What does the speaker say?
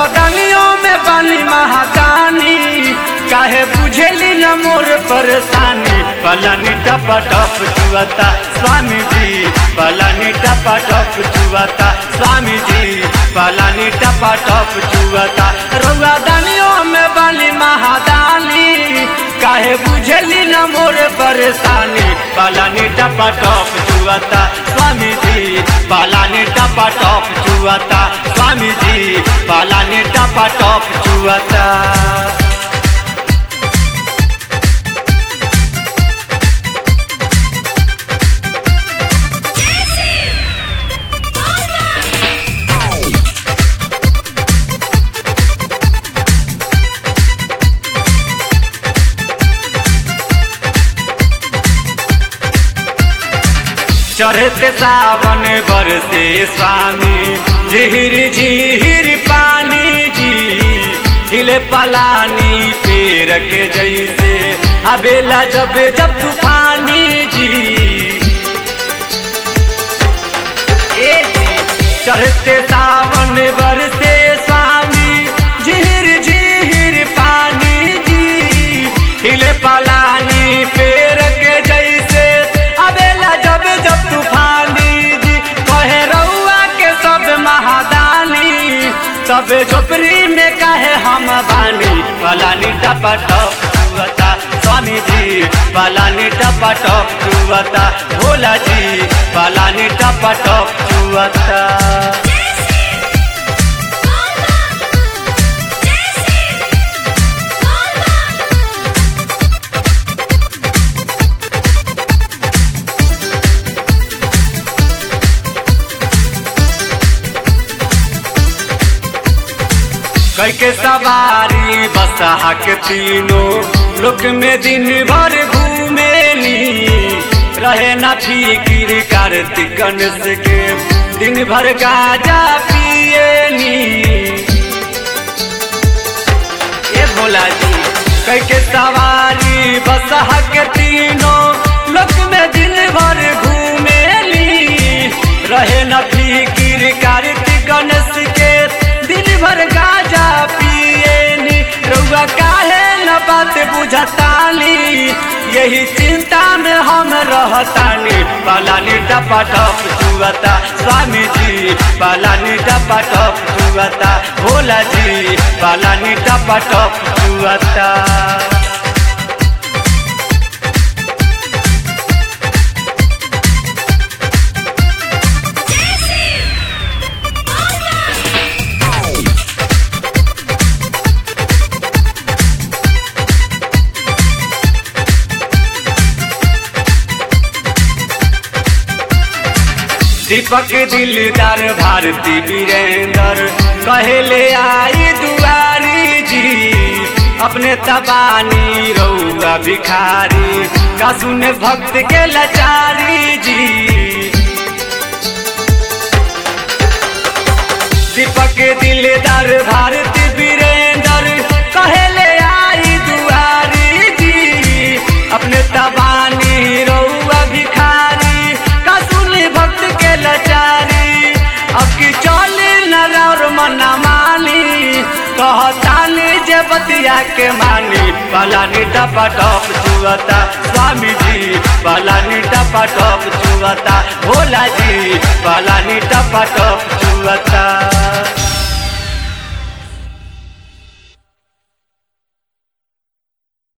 रउआ दानियों में बानी महादानी, काहे बुझेली न मोर परेशानी। पलानी टपा टप चुअता स्वामी जी, पलानी टपा टप चुअता स्वामी जी, पलानी टपा टप चुअता। रउआ दानियों में बानी महादानी, काहे बुझेली न मोर परेशानी। पलानी टपा टप चुअता स्वामी जी, पलानी टपा टप चुअता स्वामी जी, पलानी टपा टप चुअता। चढ़ते सावन बरसे स्वामी, झिहिर झिहिर पानी जी, हिले पलानी पेड़ के जैसे आवेला जब जब तूफानी जी। चढ़ते सावन बरसे स्वामी, झिहिर झिहिर पानी जी, हिले पलानी पेड़ के जैसे आवेला जब जब तूफानी जी। कहे रउआ के सब महादानी, सब झोपड़ी में काहे हम बानी। पलानी टपा टप चुअता स्वामी जी, पलानी टपा टप चुअता भोला जी, पलानी टपा टप चुअता। कैके सवारी बसहा के तीनों लोक में दिन भर घूमेली, रहे न फिकिर कार्तिक गणेश के दिन भर गाजा पिएली। ये भोला जी कैके सवारी बसहा के तीनों लोक में दिन भर घूमेली, रहे न फिकिर कार्तिक गणेश के दिन भर गाजा पिएनी। रउआ काहे न बात बुझतानी, यही चिंता में हम रहतानी। पलानी टपा टप चुअता स्वामी जी, पलानी टपा टप चुअता भोला जी, पलानी टपा टप चुअता। दीपक दिलदार भारती वीरेंद्र कहले आई दुआरी जी, अपने तबानी रउआ भिखारी का सुने भक्त के लाचारी जी। दीपक दिलदार भारती वीरेंद्र कहले आई दुआरी जी, अपने तबानी रउआ भिखारी का सुने भक्त के लाचारी। अब की चले न और मना मानी, कहतानी जे बतिया के मानी। पलानी टपा टप चुअता स्वामी जी, पलानी टपा टप चुअता भोला जी, पलानी टपा टप चुअता।